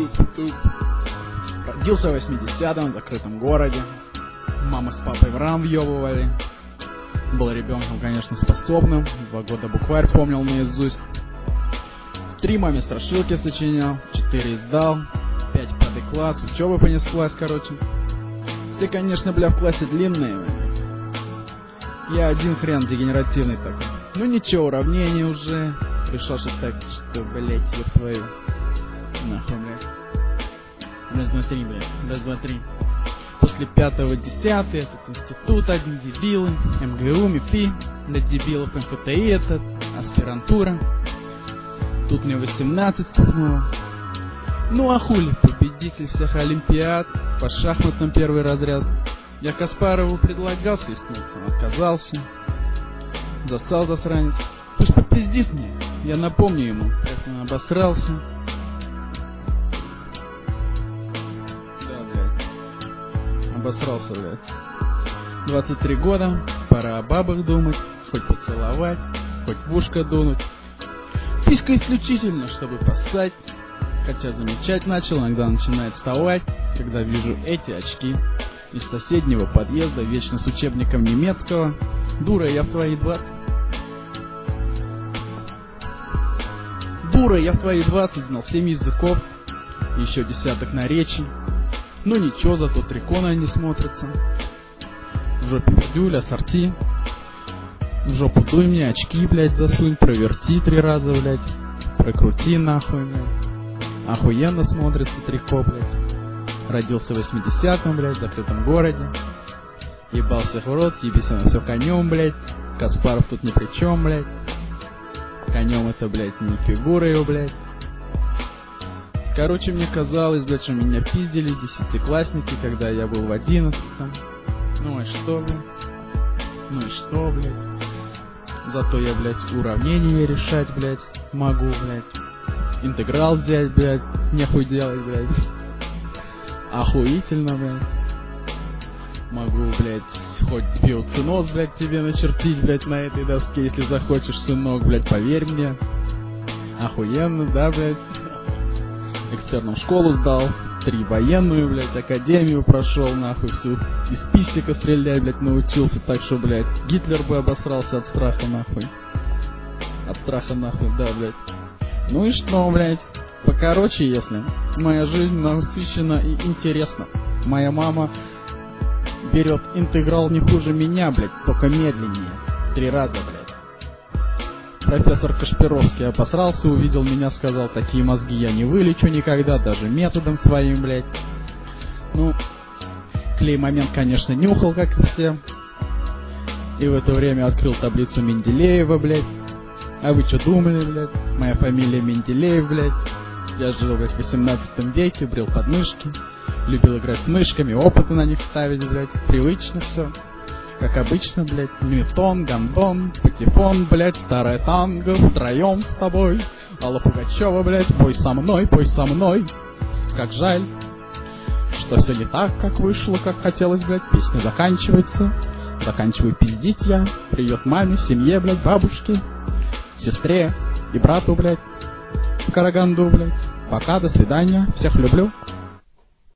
Родился в 80-м в закрытом городе. Мама с папой в рам въебывали. Был ребенком, конечно, способным. 2 года букварь помнил наизусть. 3 маме страшилки сочинял, 4 издал, 5 пятый класс, учеба понеслась, короче. Все, конечно, бля, в классе длинные. Я один хрен дегенеративный такой. Ну ничего, уравнение уже. Решил, что так, что, блять, ёб твою. Нахуй, блядь. Раз, два, три, блядь. Раз, два, три. После 5-го 10-й, этот институт, одни дебилы. МГУ, МИФИ, для дебилов, МФТИ этот, аспирантура. Тут мне 18 стукнуло. Ну а хули, победитель всех олимпиад, по шахматам 1-й разряд. Я Каспарову предлагал свистнуться, он отказался. Засал засранец. Пусть попиздит мне, я напомню ему, как он обосрался. Да, блядь. Обосрался, блядь. 23 года, пора о бабах думать, хоть поцеловать, хоть в ушко дунуть. Писька исключительно, чтобы поссать. Хотя замечать начал, иногда начинает вставать, когда вижу эти очки. Из соседнего подъезда, вечно с учебником немецкого. Дура, я в твои 20. Дура, я в твои 20 знал 7 языков. Еще десяток наречий. Ну ничего, зато трикона не смотрятся. В жопе пидюля, ассорти. В жопу дуй мне, очки, блядь, засунь. Проверти 3 раза, блядь. Прокрути нахуй, блядь. Охуенно смотрится трико, блядь. Родился в 80-м, блядь, в закрытом городе. Ебал всех в рот, ебись на все конем, блядь. Каспаров тут ни при чем, блядь. Конем это, блядь, не фигура его, блядь. Короче, мне казалось, блядь, что меня пиздили 10-классники, когда я был в 11-м. Ну и что, блядь? Ну и что, блядь? Зато я, блядь, уравнения решать, блядь, могу, блядь. Интеграл взять, блядь, нехуй делать, блядь. Охуительно, блядь. Могу, блядь, хоть биоценоз, блядь, тебе начертить, блядь, на этой доске, если захочешь, сынок, блядь, поверь мне. Охуенно, да, блядь. Экстерном школу сдал, 3 военную, блядь, академию прошел, нахуй, всю. Из пистика стрелять, блядь, научился, так что, блядь, Гитлер бы обосрался от страха, нахуй. От страха, нахуй, да, блядь. Ну и что, блядь? Покороче, если. Моя жизнь насыщена и интересна. Моя мама берет интеграл не хуже меня, блядь, только медленнее. 3 раза, блядь. Профессор Кашпировский обосрался, увидел меня, сказал, такие мозги я не вылечу никогда, даже методом своим, блядь. Ну, Клей момент, конечно, нюхал, как и все. И в это время открыл таблицу Менделеева, блядь. А вы что думали, блядь? Моя фамилия Менделеев, блядь. Я жил, блядь, в 18 веке, брил подмышки. Любил играть с мышками, опыты на них ставить, блядь. Привычно все. Как обычно, блядь. Ньютон, гандон, патефон, блядь. Старая танго, втроем с тобой. Алла Пугачева, блядь, пой со мной, пой со мной. Как жаль, что все не так, как вышло, как хотелось, блядь. Песня заканчивается. Заканчиваю пиздить я. Привет маме, семье, блядь, бабушке, сестре и брату, блядь, в Караганду, блядь. Пока, до свидания, всех люблю.